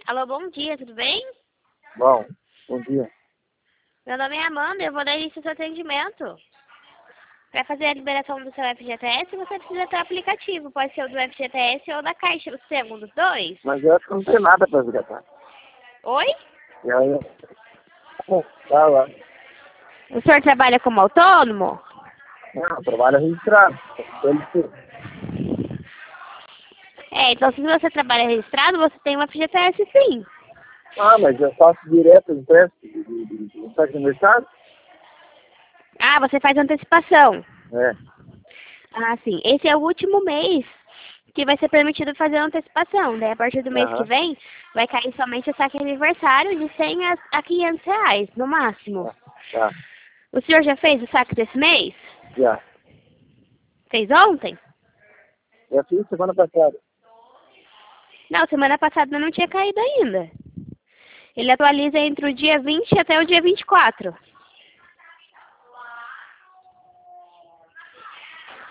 Alô, bom dia, tudo bem? Bom dia. Meu nome é Amanda, eu vou dar início ao seu atendimento. Para fazer a liberação do seu FGTS, você precisa ter aplicativo. Pode ser o do FGTS ou da Caixa. Você tem algum dos dois? Mas eu acho que não tem nada para resgatar. Oi? E aí, tá lá. O senhor trabalha como autônomo? Não, trabalho registrado. CLT. Então se você trabalha registrado, você tem um FGTS sim. Ah, mas eu faço direto empréstimo do cheque no mercado? Ah, você faz antecipação. É. Ah, sim. Esse é o último mês que vai ser permitido fazer a antecipação. Daí, a partir do mês que Aham. vem, vai cair somente o saque aniversário de 100 a 500 reais, no máximo. Tá. O senhor já fez o saque desse mês? Já. Fez ontem? Eu fiz semana passada. Não, semana passada não tinha caído ainda. Ele atualiza entre o dia 20 até o dia 24.